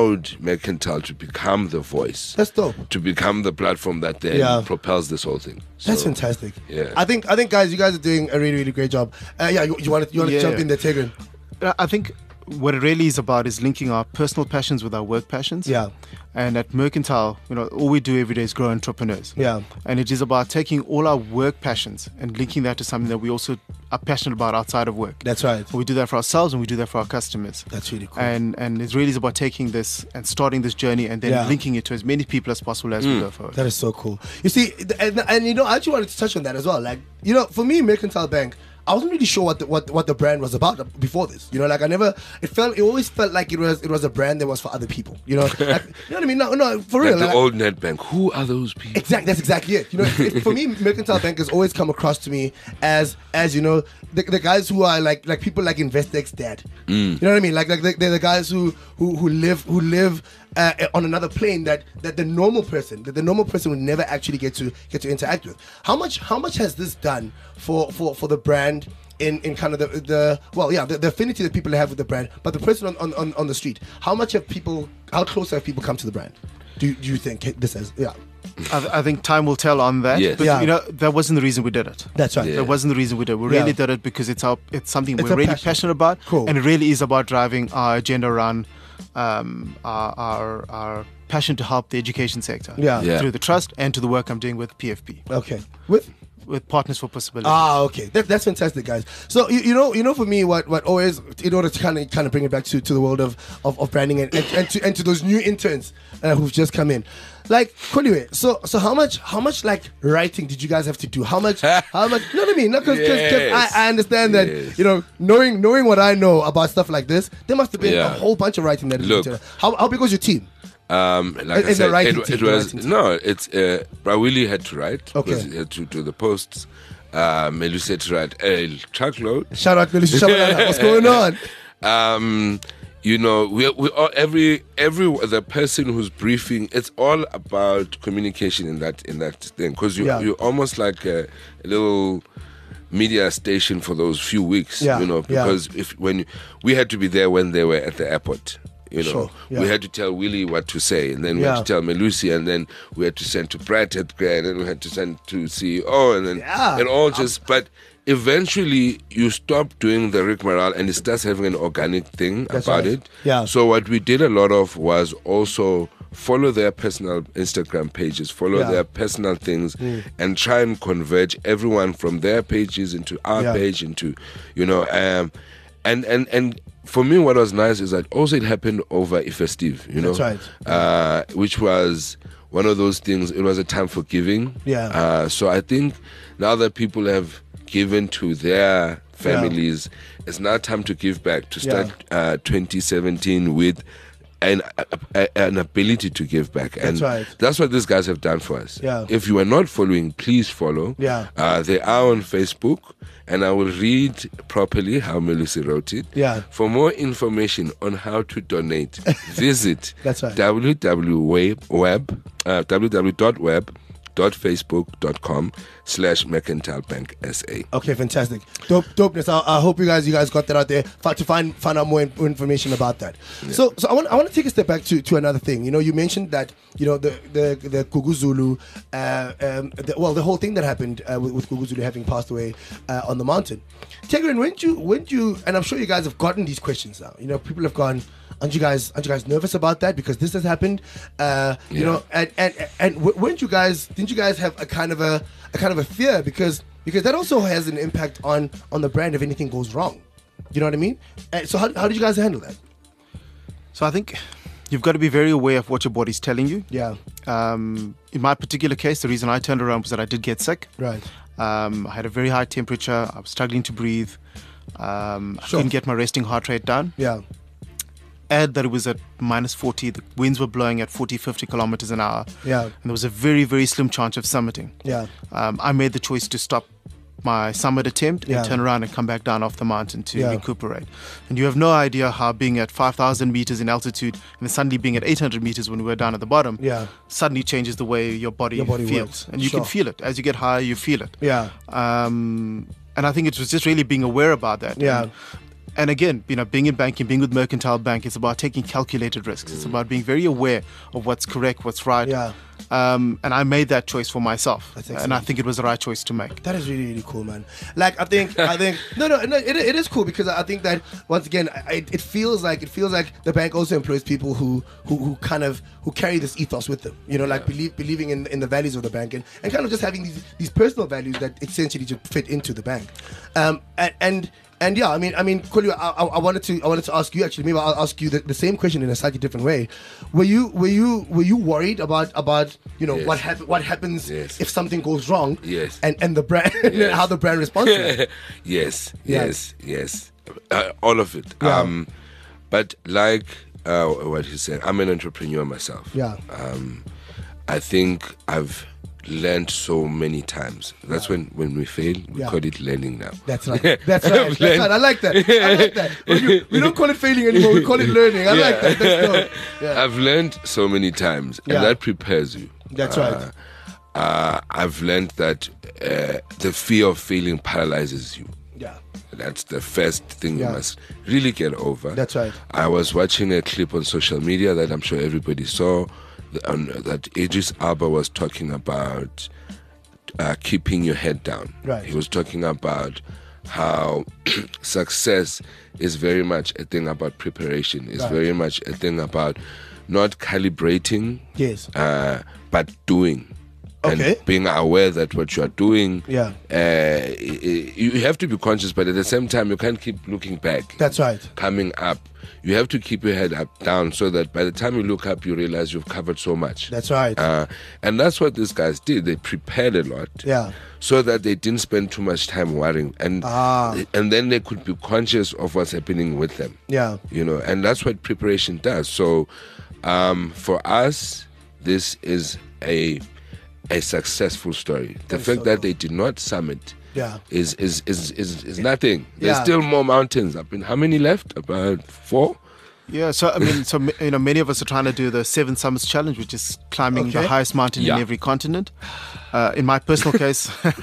[SPEAKER 1] allowed Mercantile to become the voice.
[SPEAKER 4] That's dope.
[SPEAKER 1] To become the platform that then propels this whole thing. So,
[SPEAKER 4] that's fantastic.
[SPEAKER 1] Yeah.
[SPEAKER 4] I think guys, you guys are doing a really, really great job. You want to jump in there, Tigran?
[SPEAKER 5] I think what it really is about is linking our personal passions with our work passions.
[SPEAKER 4] Yeah.
[SPEAKER 5] And at Mercantile, all we do every day is grow entrepreneurs.
[SPEAKER 4] Yeah.
[SPEAKER 5] And it is about taking all our work passions and linking that to something that we also are passionate about outside of work.
[SPEAKER 4] That's right.
[SPEAKER 5] We do that for ourselves and we do that for our customers.
[SPEAKER 4] That's really cool.
[SPEAKER 5] And it really is about taking this and starting this journey and then linking it to as many people as possible as we go forward.
[SPEAKER 4] That is so cool. You see, and I actually wanted to touch on that as well. Like, for me, Mercantile Bank, I wasn't really sure what the brand was about before this. It always felt like it was a brand that was for other people. Like, you know what I mean? No, for real.
[SPEAKER 1] Like the old Nedbank. Who are those people?
[SPEAKER 4] Exactly. That's exactly it. For me, Mercantile Bank has always come across to me as the guys who are like people like Investec's dad. You know what I mean? Like they're the guys who live on another plane that the normal person would never actually get to interact with. How much has this done for the brand in kind of the affinity that people have with the brand, but the person on the street? How close have people come to the brand? Do you think this is? Yeah.
[SPEAKER 5] I think time will tell on that.
[SPEAKER 1] Yes.
[SPEAKER 5] But that wasn't the reason we did it.
[SPEAKER 4] That's right.
[SPEAKER 5] That wasn't the reason we did it. We really did it because it's something we're really passionate about.
[SPEAKER 4] Cool.
[SPEAKER 5] And it really is about driving our agenda around our passion to help the education sector through the trust and to the work I'm doing with PFP.
[SPEAKER 4] Okay.
[SPEAKER 5] With Partners for Possibility.
[SPEAKER 4] Okay. That's fantastic, guys. So for me, what always, in order to kind of bring it back to the world of branding and to those new interns who've just come in, like, anyway, so how much like writing did you guys have to do? How much? You know what I mean? Because I understand that knowing what I know about stuff like this, there must have been a whole bunch of writing that.
[SPEAKER 1] Look,
[SPEAKER 4] how big was your team?
[SPEAKER 1] Like I said, Brawili had to write.
[SPEAKER 4] Okay.
[SPEAKER 1] He had to do the posts. Melusi had to write a truckload.
[SPEAKER 4] Shout out Melusi. What's going on?
[SPEAKER 1] We all, every the person who's briefing, it's all about communication in that thing, because you're almost like a little media station for those few weeks. Because when we had to be there when they were at the airport. We had to tell Willie what to say, and then we had to tell Melusi, and then we had to send to Brad, and then we had to send to CEO, and then it all just. But eventually, you stop doing the rigmarole, and it starts having an organic thing about it.
[SPEAKER 4] Yeah.
[SPEAKER 1] So what we did a lot of was also follow their personal Instagram pages, follow their personal things, and try and converge everyone from their pages into our page, into and. For me, what was nice is that also it happened over a festive,
[SPEAKER 4] That's right.
[SPEAKER 1] Which was one of those things. It was a time for giving.
[SPEAKER 4] Yeah.
[SPEAKER 1] So I think now that people have given to their families, it's now time to give back, to start 2017 with an ability to give back. And that's what these guys have done for us.
[SPEAKER 4] Yeah.
[SPEAKER 1] If you are not following, please follow.
[SPEAKER 4] Yeah.
[SPEAKER 1] They are on Facebook, and I will read properly how Melusi wrote it.
[SPEAKER 4] Yeah.
[SPEAKER 1] For more information on how to donate, visit www.facebook.com/mercantilebanksa.
[SPEAKER 4] Okay, fantastic. Dopeness. I hope you guys got that out there to find out more information about that. Yeah. So I want to take a step back to another thing. You mentioned that the Gugu Zulu, the whole thing that happened with Gugu Zulu having passed away on the mountain. Tigran, when you, and I'm sure you guys have gotten these questions now. People have gone, aren't you guys nervous about that because this has happened? And didn't you guys have a kind of a fear because that also has an impact on the brand if anything goes wrong? You know what I mean? So how did you guys handle that?
[SPEAKER 5] So I think you've got to be very aware of what your body's telling you.
[SPEAKER 4] Yeah.
[SPEAKER 5] In my particular case, the reason I turned around was that I did get sick.
[SPEAKER 4] Right.
[SPEAKER 5] I had a very high temperature. I was struggling to breathe. I couldn't get my resting heart rate down.
[SPEAKER 4] Yeah.
[SPEAKER 5] Add that it was at minus 40. The winds were blowing at 40, 50 kilometers an hour.
[SPEAKER 4] Yeah.
[SPEAKER 5] And there was a very, very slim chance of summiting.
[SPEAKER 4] Yeah.
[SPEAKER 5] I made the choice to stop my summit attempt and turn around and come back down off the mountain to recuperate. And you have no idea how being at 5,000 meters in altitude and then suddenly being at 800 meters when we were down at the bottom suddenly changes the way your body feels.
[SPEAKER 4] Works.
[SPEAKER 5] And you can feel it. As you get higher, you feel it.
[SPEAKER 4] Yeah.
[SPEAKER 5] And I think it was just really being aware about that.
[SPEAKER 4] Yeah.
[SPEAKER 5] And again, being in banking, being with Mercantile Bank, it's about taking calculated risks. It's about being very aware of what's correct, what's right.
[SPEAKER 4] Yeah.
[SPEAKER 5] And I made that choice for myself, and I think it was the right choice to make.
[SPEAKER 4] That is really, really cool, man. Like I think no, it is cool because I think that once again, it feels like the bank also employs people who carry this ethos with them. Like believing in the values of the bank and kind of just having these personal values that essentially just fit into the bank. And yeah, I mean, Kholiwe, I wanted to ask you actually. Maybe I'll ask you the same question in a slightly different way. Were you worried about
[SPEAKER 1] Yes.
[SPEAKER 4] what happens
[SPEAKER 1] Yes.
[SPEAKER 4] if something goes wrong?
[SPEAKER 1] Yes.
[SPEAKER 4] And the brand, how the brand responds to it?
[SPEAKER 1] Yes.
[SPEAKER 4] Yeah.
[SPEAKER 1] Yes. All of it.
[SPEAKER 4] Yeah.
[SPEAKER 1] But like what you said, I'm an entrepreneur myself.
[SPEAKER 4] Yeah.
[SPEAKER 1] I think I've learned so many times. That's when we fail, we call it learning now.
[SPEAKER 4] That's right. That's right. I like that. We don't call it failing anymore. We call it learning. I like that. That's dope. Yeah.
[SPEAKER 1] I've learned so many times, and that prepares you.
[SPEAKER 4] That's right.
[SPEAKER 1] I've learned that the fear of failing paralyzes you.
[SPEAKER 4] Yeah.
[SPEAKER 1] That's the first thing you must really get over.
[SPEAKER 4] That's right.
[SPEAKER 1] I was watching a clip on social media that I'm sure everybody saw, that Idris Elba was talking about keeping your head down.
[SPEAKER 4] Right.
[SPEAKER 1] He was talking about how success is very much a thing about preparation. It's very much a thing about not calibrating, but doing.
[SPEAKER 4] Okay.
[SPEAKER 1] And being aware that what you are doing, you have to be conscious, but at the same time, you can't keep looking back.
[SPEAKER 4] That's right.
[SPEAKER 1] Coming up. You have to keep your head down so that by the time you look up, you realize you've covered so much.
[SPEAKER 4] That's right.
[SPEAKER 1] And that's what these guys did. They prepared a lot.
[SPEAKER 4] Yeah.
[SPEAKER 1] So that they didn't spend too much time worrying. And then they could be conscious of what's happening with them.
[SPEAKER 4] Yeah.
[SPEAKER 1] And that's what preparation does. So for us, this is a successful story. The fact that they did not summit is nothing. There's still more mountains. How many left? About 4?
[SPEAKER 5] Yeah, so many of us are trying to do the 7 Summits Challenge, which is climbing the highest mountain in every continent. In my personal case,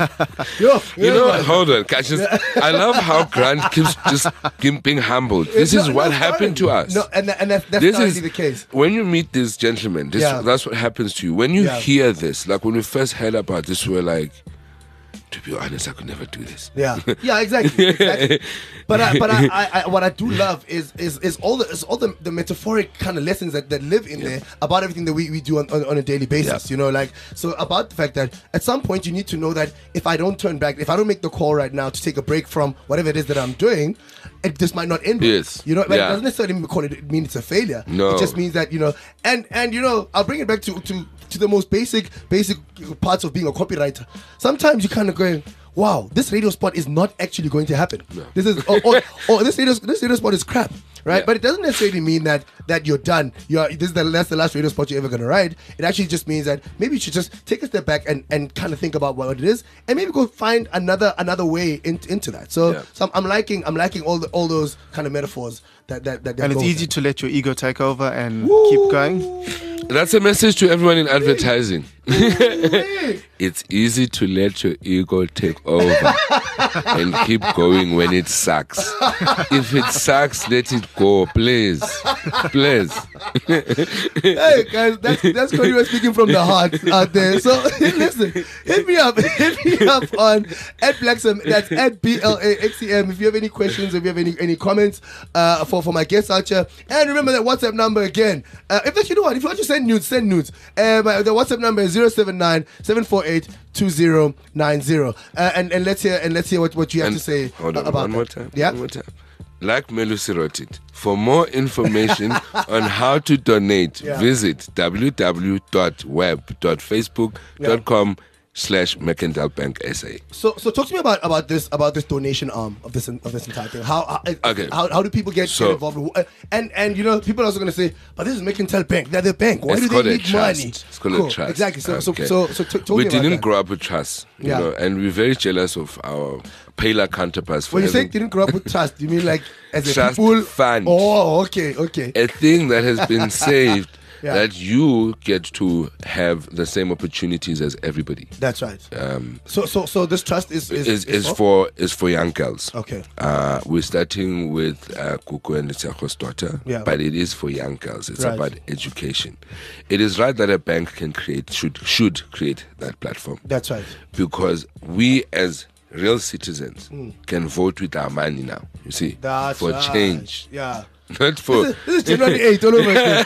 [SPEAKER 1] hold on, I love how Grant keeps just being humbled. This is what happened to us.
[SPEAKER 4] No, and that's this is the case.
[SPEAKER 1] When you meet these gentlemen, that's what happens to you. When you hear this, like when we first heard about this, we were like, to be honest, I could never do this.
[SPEAKER 4] Yeah, exactly. But I what I do love is all the metaphoric kind of lessons that live in there about everything that we do on a daily basis. So about the fact that at some point you need to know that if I don't turn back, if I don't make the call right now to take a break from whatever it is that I'm doing, it just might not end.
[SPEAKER 1] Yes.
[SPEAKER 4] It doesn't necessarily mean it's a failure.
[SPEAKER 1] No.
[SPEAKER 4] It just means that and I'll bring it back to the most basic parts of being a copywriter. Sometimes you kind of going, wow, this radio spot is not actually going to happen. No. This is this radio spot is crap, right? But it doesn't necessarily mean that you're done. That's the last radio spot you're ever gonna write. It actually just means that maybe you should just take a step back and kind of think about what it is, and maybe go find another way into that. So I'm liking all those kind of metaphors that
[SPEAKER 5] and it's easy to let your ego take over and keep going.
[SPEAKER 1] That's a message to everyone in advertising. It's easy to let your ego take over and keep going when it sucks. If it sucks, let it go, please.
[SPEAKER 4] Hey guys, that's Kholiwe speaking from the heart out there. So listen, hit me up on @Blaxem. That's @BLAXEM. If you have any questions, if you have any comments for my guests out here, and remember that WhatsApp number again. If you want to send nudes, send nudes. The WhatsApp number is 079-748-2090. And let's hear what you have to say about
[SPEAKER 1] one more time. Yeah. One more time. Like Melusi wrote it, for more information on how to donate, visit www.web.facebook.com/Mercantile Bank SA.
[SPEAKER 4] So talk to me about this donation arm of this entire thing. How do people get involved? And people are also going to say, but this is Mercantile Bank. They're the bank. Why do they need money?
[SPEAKER 1] It's called a trust.
[SPEAKER 4] Exactly. So
[SPEAKER 1] we didn't grow up with trust, and we're very jealous of our paler counterparts.
[SPEAKER 4] When you say didn't grow up with trust, you mean like as a
[SPEAKER 1] trust
[SPEAKER 4] people
[SPEAKER 1] fund?
[SPEAKER 4] Oh, okay.
[SPEAKER 1] A thing that has been saved that you get to have the same opportunities as everybody.
[SPEAKER 4] That's right. So this trust is
[SPEAKER 1] for young girls.
[SPEAKER 4] Okay.
[SPEAKER 1] We're starting with Kuku and Tsakho's daughter, but it is for young girls. It's about education. It is right that a bank can should create that platform.
[SPEAKER 4] That's right.
[SPEAKER 1] Because we as real citizens can vote with our money now. You see, for change.
[SPEAKER 4] Yeah.
[SPEAKER 1] Not for
[SPEAKER 4] this is January 8th all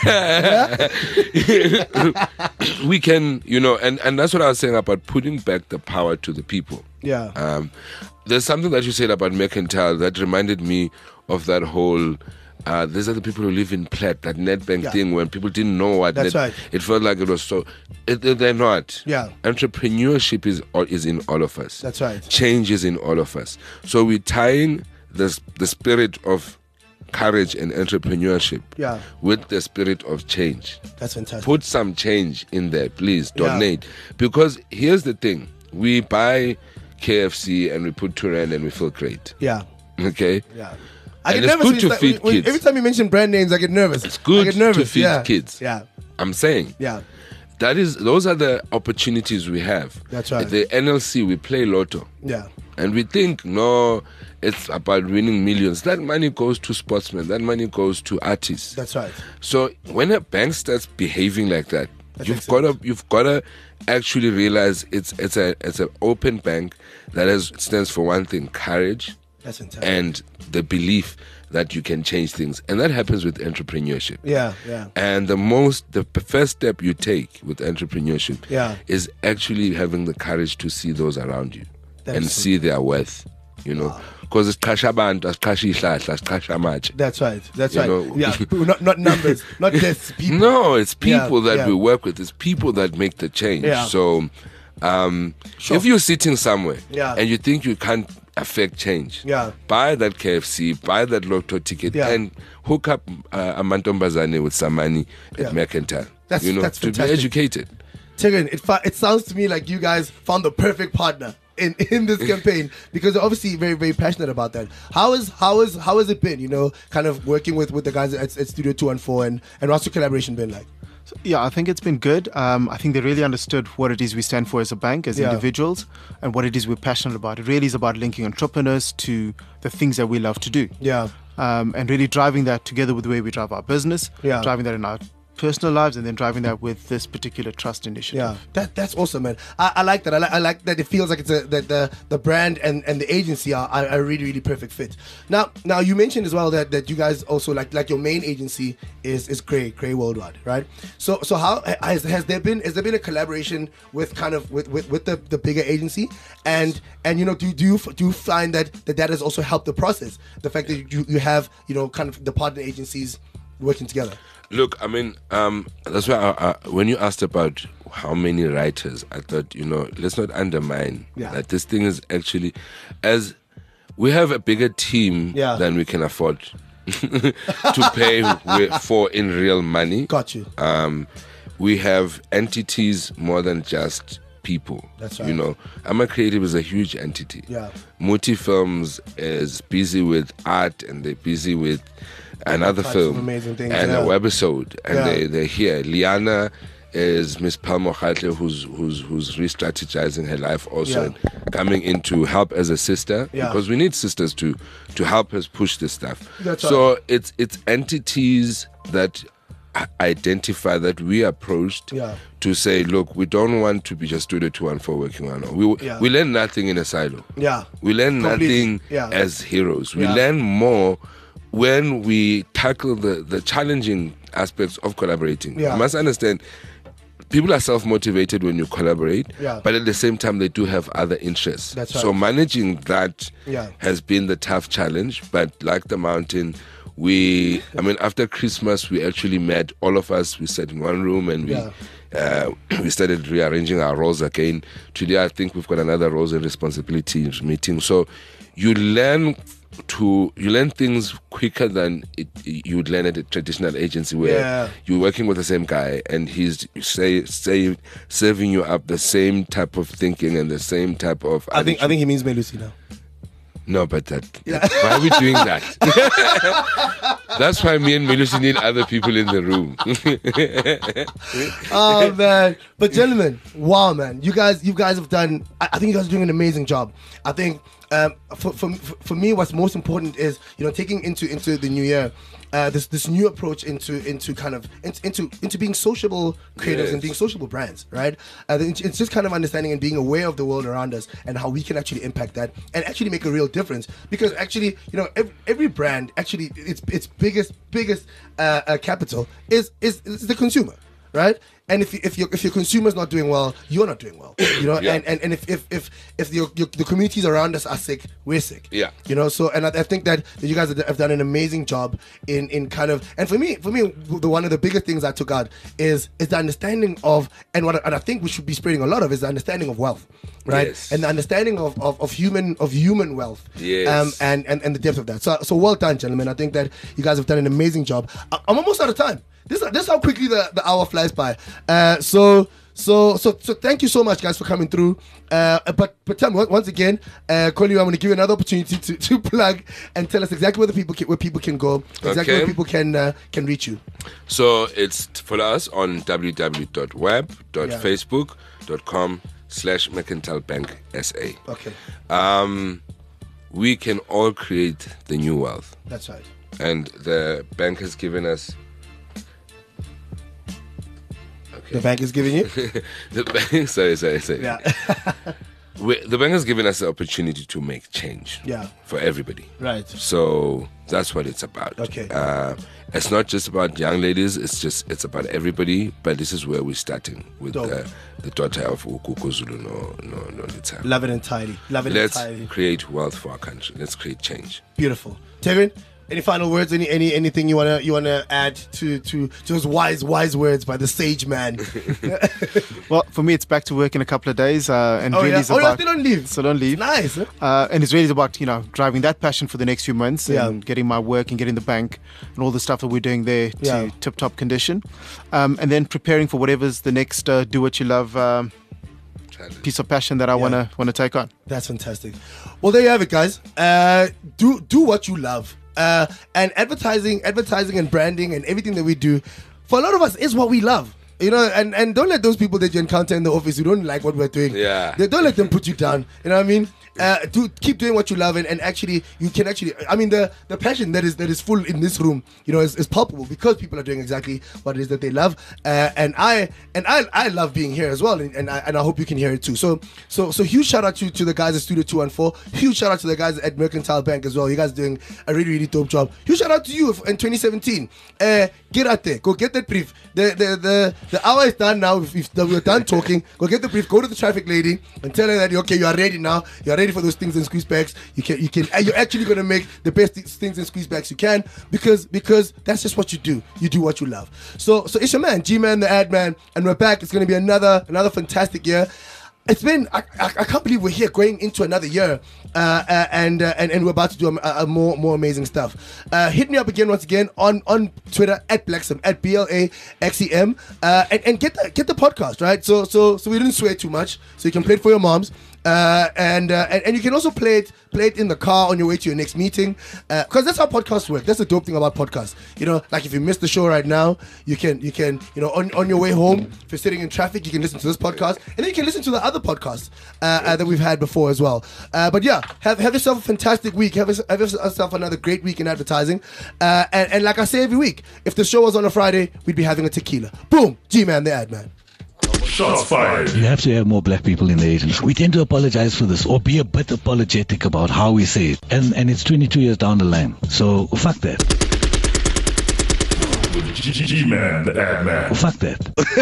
[SPEAKER 1] over. We can, and that's what I was saying about putting back the power to the people.
[SPEAKER 4] Yeah.
[SPEAKER 1] There's something that you said about Mercantile that reminded me of that whole. These are the people who live in Platt, that Nedbank thing when people didn't know what.
[SPEAKER 4] That's right.
[SPEAKER 1] It felt like it was so. They're not.
[SPEAKER 4] Yeah.
[SPEAKER 1] Entrepreneurship is in all of us.
[SPEAKER 4] That's right.
[SPEAKER 1] Change is in all of us. So we're tying the spirit of courage and entrepreneurship with the spirit of change.
[SPEAKER 4] That's fantastic.
[SPEAKER 1] Put some change in there, please. Donate. Because here's the thing. We buy KFC and we put Turan and we feel great.
[SPEAKER 4] Yeah.
[SPEAKER 1] Okay?
[SPEAKER 4] Yeah.
[SPEAKER 1] And it's good to feed kids.
[SPEAKER 4] Every time you mention brand names, I get nervous.
[SPEAKER 1] It's good to feed kids.
[SPEAKER 4] Yeah.
[SPEAKER 1] I'm saying.
[SPEAKER 4] Yeah.
[SPEAKER 1] Those are the opportunities we have.
[SPEAKER 4] That's right.
[SPEAKER 1] At the NLC, we play lotto.
[SPEAKER 4] Yeah.
[SPEAKER 1] And we think, no, it's about winning millions. That money goes to sportsmen. That money goes to artists.
[SPEAKER 4] That's right.
[SPEAKER 1] So when a bank starts behaving like that, you've got to actually realize it's an open bank that stands for one thing: courage.
[SPEAKER 4] That's fantastic.
[SPEAKER 1] And the belief that you can change things. And that happens with entrepreneurship.
[SPEAKER 4] Yeah.
[SPEAKER 1] And the first step you take with entrepreneurship is actually having the courage to see those around you and see their worth, Because it's kashabantu, it's kashihlahla, it's kashamach.
[SPEAKER 4] That's right. Yeah, not numbers, not just people.
[SPEAKER 1] No, it's people that we work with. It's people that make the change.
[SPEAKER 4] Yeah.
[SPEAKER 1] So if you're sitting somewhere and you think you can't affect change, buy that KFC, buy that lotto ticket, and hook up Amantombazane with some money at Mercantile.
[SPEAKER 4] That's
[SPEAKER 1] to
[SPEAKER 4] fantastic.
[SPEAKER 1] Be educated.
[SPEAKER 4] Tegan, it sounds to me like you guys found the perfect partner in this campaign, because you're obviously very, very passionate about that. How has it been, kind of working with the guys at Studio 214 and what's your collaboration been like?
[SPEAKER 5] Yeah, I think it's been good. I think they really understood what it is we stand for as a bank, as individuals, and what it is we're passionate about. It really is about linking entrepreneurs to the things that we love to do.
[SPEAKER 4] Yeah.
[SPEAKER 5] And really driving that together with the way we drive our business, driving that in our personal lives, and then driving that with this particular trust initiative.
[SPEAKER 4] Yeah, that's awesome, man. I like that. I like that it feels like it's that the brand and the agency are a really, really perfect fit. Now you mentioned as well that you guys also like your main agency is Gray Worldwide, right? So how has there been a collaboration with with the bigger agency, and do you find that has also helped the process, the fact that you have kind of the partner agencies working together?
[SPEAKER 1] Look, I mean, that's why when you asked about how many writers, I thought, let's not undermine that this thing is actually, as we have a bigger team than we can afford to pay for in real money.
[SPEAKER 4] Got you.
[SPEAKER 1] We have entities more than just people.
[SPEAKER 4] That's right.
[SPEAKER 1] Ama Creative is a huge entity.
[SPEAKER 4] Yeah.
[SPEAKER 1] Muti Films is busy with art, and they're busy with another film and a webisode, and they're here. Liana is Miss Palmo Khatle, who's re-strategizing her life also, and coming in to help as a sister, because we need sisters to help us push this stuff. So it's entities that identify that we approached to say, look, we don't want to be just Studio 214 working on it. We learn nothing in a silo. We learn nothing as heroes. We learn more when we tackle the challenging aspects of collaborating. You must understand, people are self-motivated when you collaborate, but at the same time they do have other interests.
[SPEAKER 4] That's right.
[SPEAKER 1] So managing that has been the tough challenge. But like the mountain, after Christmas we actually met, all of us, we sat in one room and we started rearranging our roles again. Today I think we've got another roles and responsibilities meeting. So you learn things quicker than you'd learn at a traditional agency where you're working with the same guy and he's serving you up the same type of thinking and the same type of
[SPEAKER 4] I think he means Melusi now.
[SPEAKER 1] No, but why are we doing that? That's why me and Melusi need other people in the room.
[SPEAKER 4] Oh man! But gentlemen, wow, man, you guys have done. I think you guys are doing an amazing job. I think for me, what's most important is taking into the new year. This new approach into being sociable creatives and being sociable brands, right? It's just kind of understanding and being aware of the world around us and how we can actually impact that and actually make a real difference. Because actually, every brand actually its biggest capital is the consumer, right? And if your consumer's not doing well, you're not doing well, Yeah. And if the communities around us are sick, we're sick.
[SPEAKER 1] Yeah.
[SPEAKER 4] So and I think that you guys have done an amazing job in kind of, and for me, one of the biggest things I took out is the understanding of, and I think we should be spreading a lot of, is the understanding of wealth, right?
[SPEAKER 1] Yes.
[SPEAKER 4] And the understanding of human wealth.
[SPEAKER 1] Yes.
[SPEAKER 4] And the depth of that. So well done, gentlemen. I think that you guys have done an amazing job. I'm almost out of time. This is how quickly the hour flies by. So thank you so much, guys, for coming through. But tell me once again, Koli, I'm going to give you another opportunity to plug and tell us exactly where people can go, exactly where people can reach you.
[SPEAKER 1] So it's follow us on www.web.facebook.com/Mercantile Bank SA.
[SPEAKER 4] Okay.
[SPEAKER 1] We can all create the new wealth.
[SPEAKER 4] That's right.
[SPEAKER 1] And the bank has given us.
[SPEAKER 4] The bank is giving you?
[SPEAKER 1] The bank, sorry.
[SPEAKER 4] Yeah.
[SPEAKER 1] The bank has given us the opportunity to make change.
[SPEAKER 4] Yeah.
[SPEAKER 1] For everybody.
[SPEAKER 4] Right.
[SPEAKER 1] So that's what it's about.
[SPEAKER 4] Okay.
[SPEAKER 1] It's not just about young ladies. It's about everybody. But this is where we're starting with the daughter of Ukuko Zulu no Lita.
[SPEAKER 4] Love it entirely.
[SPEAKER 1] Let's create wealth for our country. Let's create change.
[SPEAKER 4] Beautiful. Tegrin, any final words? Anything you wanna add to those wise words by the sage man?
[SPEAKER 5] Well, for me, it's back to work in a couple of days, and really
[SPEAKER 4] it's about, still on leave.
[SPEAKER 5] Still on leave.
[SPEAKER 4] Nice. Huh?
[SPEAKER 5] And it's really about driving that passion for the next few months and getting my work and getting the bank and all the stuff that we're doing there to tip-top condition, and then preparing for whatever's the next do what you love. Piece of passion that I want to take on.
[SPEAKER 4] That's fantastic. Well, there you have it, guys. Do what you love. And advertising and branding and everything that we do, for a lot of us, is what we love. And don't let those people that you encounter in the office who don't like what we're doing, don't let them put you down. You know what I mean? Keep doing what you love, and actually you can the passion that is full in this room, is palpable because people are doing exactly what it is that they love. And I love being here as well, and I hope you can hear it too. So huge shout out to the guys at Studio 214. Huge shout out to the guys at Mercantile Bank as well. You guys are doing a really, really dope job. Huge shout out to you in 2017. Get out there, go get that brief. The hour is done now. If we're done talking, go get the brief. Go to the traffic lady and tell her that you are ready now. You are ready for those things and squeeze bags. You're actually going to make the best things and squeeze bags you can, because that's just what you do. You do what you love. So it's your man, G-Man, the ad man, and we're back. It's going to be another fantastic year. It's been, I can't believe we're here going into another year, and we're about to do more amazing stuff. Hit me up again once again on Twitter at Blaxem, at BLAXEM, and get the podcast, right? So we didn't swear too much, so you can play it for your moms. And you can also play it in the car on your way to your next meeting, because that's how podcasts work. That's the dope thing about podcasts. Like if you missed the show right now, you can on your way home, if you're sitting in traffic, you can listen to this podcast, and then you can listen to the other podcasts that we've had before as well. But yeah, have yourself a fantastic week. Have yourself another great week in advertising. And like I say every week, if the show was on a Friday, we'd be having a tequila. Boom, G-Man, the ad man.
[SPEAKER 2] Shots fired.
[SPEAKER 3] You have to have more black people in the agency. We tend to apologize for this, or be a bit apologetic about how we say it. And it's 22 years down the line. So fuck that.
[SPEAKER 2] G-Man, the ad man.
[SPEAKER 3] Fuck that.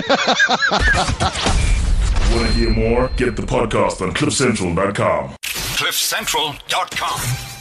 [SPEAKER 2] Want to hear more? Get the podcast on CliffCentral.com.
[SPEAKER 6] CliffCentral.com.